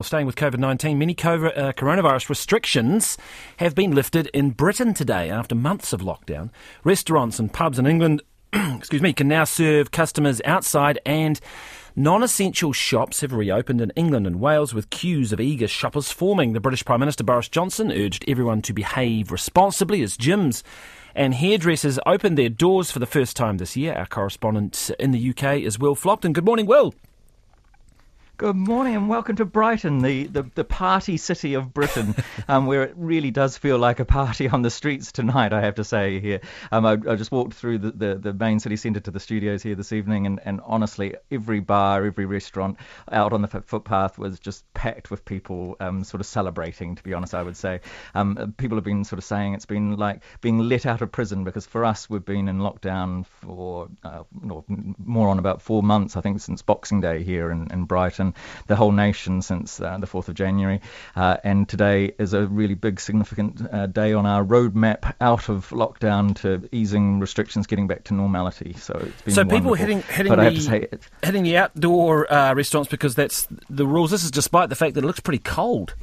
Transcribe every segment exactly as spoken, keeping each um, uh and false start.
Staying with COVID nineteen, many COVID, uh, coronavirus restrictions have been lifted in Britain today after months of lockdown. Restaurants and pubs in England excuse me, can now serve customers outside, and non-essential shops have reopened in England and Wales with queues of eager shoppers forming. The British Prime Minister Boris Johnson urged everyone to behave responsibly as gyms and hairdressers opened their doors for the first time this year. Our correspondent in the U K is Will Flockton. Good morning, Will. Good morning and welcome to Brighton, the, the, the party city of Britain, um, where it really does feel like a party on the streets tonight, I have to say here. Um, I, I just walked through the, the, the main city centre to the studios here this evening, and, and honestly, every bar, every restaurant out on the footpath was just packed with people um, sort of celebrating, to be honest, I would say. Um, people have been sort of saying it's been like being let out of prison, because for us, we've been in lockdown for uh, more on about four months, I think, since Boxing Day here in, in Brighton. The whole nation since uh, the fourth of January, uh, and today is a really big, significant uh, day on our roadmap out of lockdown to easing restrictions, getting back to normality. So it's been so wonderful. people hitting hitting but the I have to say it, hitting the outdoor uh, restaurants because that's the rules. This is despite the fact that it looks pretty cold.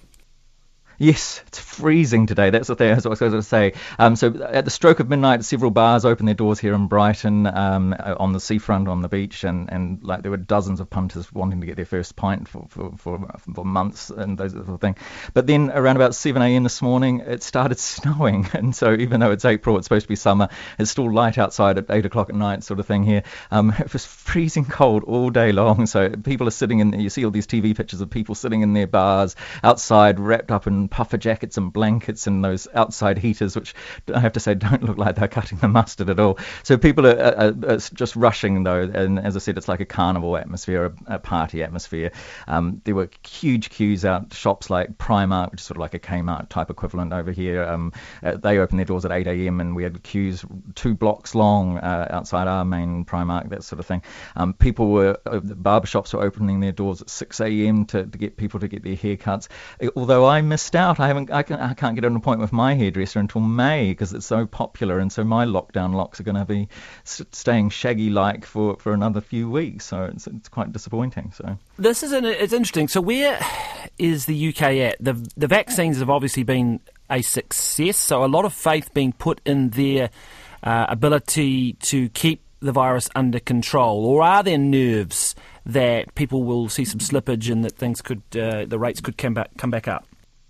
Yes, it's freezing today. That's the thing I was going to say. Um, so at the stroke of midnight, several bars opened their doors here in Brighton, um, on the seafront, on the beach, and, and like there were dozens of punters wanting to get their first pint for for, for, for months and those sort of thing. But then around about seven a.m. this morning, it started snowing, and so even though it's April, it's supposed to be summer, it's still light outside at eight o'clock at night, sort of thing here. Um, it was freezing cold all day long. So people are sitting in. You see all these T V pictures of people sitting in their bars outside, wrapped up in puffer jackets and blankets and those outside heaters, which I have to say don't look like they're cutting the mustard at all. So people are, are, are just rushing though, and as I said, it's like a carnival atmosphere, a, a party atmosphere. Um, there were huge queues out shops like Primark, which is sort of like a Kmart type equivalent over here. Um, uh, they opened their doors at eight a.m. and we had queues two blocks long uh, outside our main Primark, that sort of thing. Um, people were, uh, the barber shops were opening their doors at six a.m. To, to get people to get their haircuts. Although I missed out, I haven't, I, can, I can't get an appointment with my hairdresser until May because it's so popular, and so my lockdown locks are going to be st- staying shaggy-like for, for another few weeks. So it's, it's quite disappointing. So this is an, it's interesting. So where is the U K at? The the vaccines have obviously been a success. So a lot of faith being put in their uh, ability to keep the virus under control, or are there nerves that people will see some slippage and that things could, uh, the rates could come back come back up?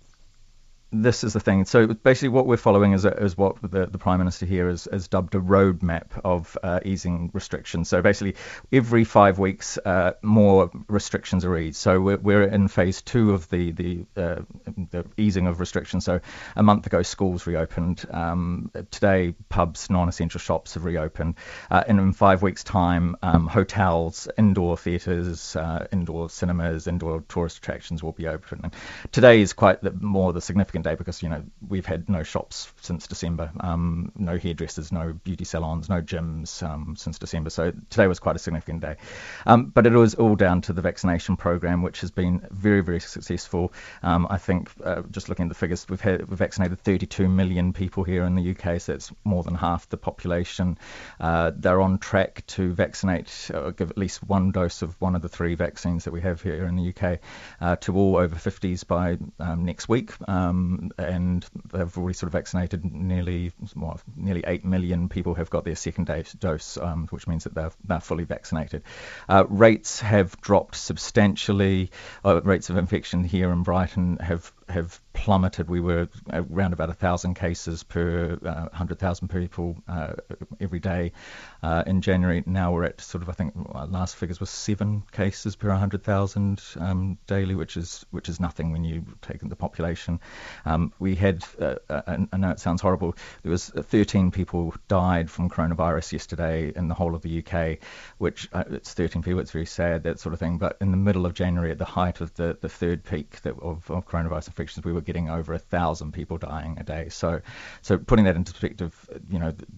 This is the thing. So basically what we're following is, a, is what the, the Prime Minister here has, has dubbed a roadmap of uh, easing restrictions. So basically every five weeks uh, more restrictions are eased. So we're, we're in phase two of the the, uh, the easing of restrictions. So a month ago schools reopened. Um, today pubs, non-essential shops have reopened. Uh, and in five weeks' time, um, hotels, indoor theatres, uh, indoor cinemas, indoor tourist attractions will be open. And today is quite the, more the significant day because, you know, we've had no shops since December, um, no hairdressers, no beauty salons, no gyms um, since December. So today was quite a significant day. Um, but it was all down to the vaccination program, which has been very, very successful. Um, I think uh, just looking at the figures, we've, had, we've vaccinated thirty-two million people here in the U K, so it's more than half the population. Uh, they're on track to vaccinate, or give at least one dose of one of the three vaccines that we have here in the U K uh, to all over fifties by um, next week. Um, and they've already sort of vaccinated nearly well, nearly eight million people have got their second dose, um, which means that they're, they're fully vaccinated. Uh, rates have dropped substantially. Uh, rates of infection here in Brighton have have plummeted. We were around about a thousand cases per uh, one hundred thousand people uh, every day uh, in January. Now we're at sort of, I think our last figures were seven cases per one hundred thousand um, daily, which is which is nothing when you take in the population. Um, we had, uh, I, I know it sounds horrible, there was thirteen people died from coronavirus yesterday in the whole of the U K, which uh, it's thirteen people, it's very sad, that sort of thing. But in the middle of January, at the height of the, the third peak that, of, of coronavirus infections, we were getting over a thousand people dying a day. So, so putting that into perspective, you know,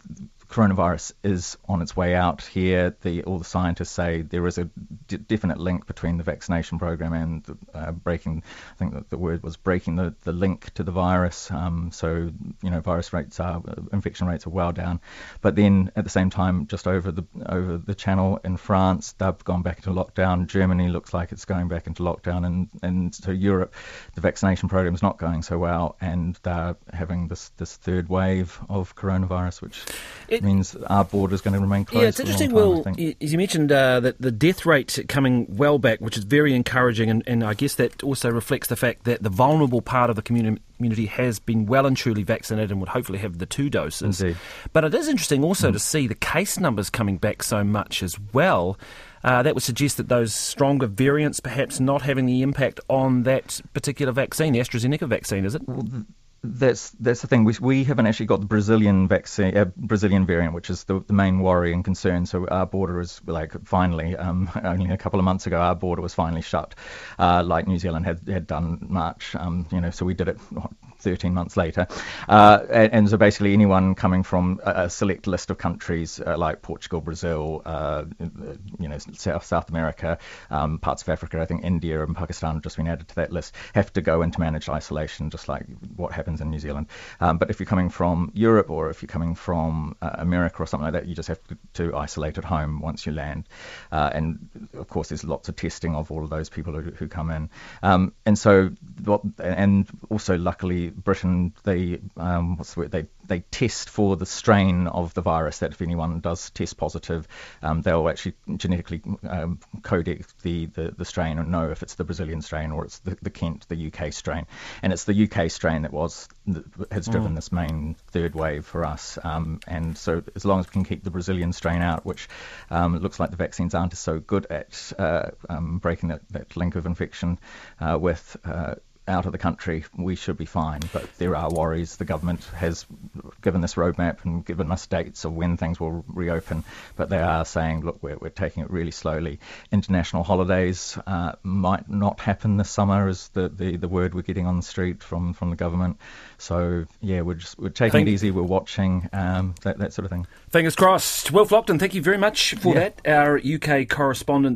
coronavirus is on its way out here. The, all the scientists say there is a d- definite link between the vaccination program and the, uh, breaking, I think that the word was breaking the, the link to the virus. Um, so, you know, virus rates are, infection rates are well down. But then at the same time, just over the over the channel in France, they've gone back into lockdown. Germany looks like it's going back into lockdown. And, and so Europe, the vaccination program is not going so well. And they're having this, this third wave of coronavirus, which it means our border is going to remain closed. Yeah, it's interesting, Will, as you mentioned, uh, that the death rate coming well back, which is very encouraging, and, and I guess that also reflects the fact that the vulnerable part of the community community has been well and truly vaccinated and would hopefully have the two doses. Indeed. But it is interesting also mm. to see the case numbers coming back so much as well. Uh, that would suggest that those stronger variants perhaps not having the impact on that particular vaccine, the AstraZeneca vaccine, is it? Well, th- That's that's the thing. We we haven't actually got the Brazilian vaccine, uh, Brazilian variant, which is the, the main worry and concern. So our border is like finally, um, only a couple of months ago, our border was finally shut, uh, like New Zealand had had done March. Um, you know, so we did it what, thirteen months later, uh, and, and so basically anyone coming from a, a select list of countries uh, like Portugal, Brazil, uh, you know, South South America, um, parts of Africa, I think India and Pakistan have just been added to that list, have to go into managed isolation, just like what happens in New Zealand. Um, but if you're coming from Europe or if you're coming from uh, America or something like that, you just have to, to isolate at home once you land. Uh, and of course, there's lots of testing of all of those people who, who come in. Um, and so, what, and also luckily, Britain, they um, what's the word? They they test for the strain of the virus. That if anyone does test positive, um, they'll actually genetically um, codec the, the the strain and know if it's the Brazilian strain or it's the, the Kent, the U K strain. And it's the U K strain that was has driven mm. this main third wave for us. Um, and so as long as we can keep the Brazilian strain out, which um, it looks like the vaccines aren't so good at uh, um, breaking that, that link of infection uh, with uh, out of the country, we should be fine. But there are worries. The government has given this roadmap and given us dates of when things will reopen, but they are saying, look, we're, we're taking it really slowly. International holidays uh, might not happen this summer, is the, the, the word we're getting on the street from, from the government. So, yeah, we're just we're taking Thank it easy, we're watching, um, that, that sort of thing. Fingers crossed. Will Flockton, thank you very much for yeah. that. Our U K correspondent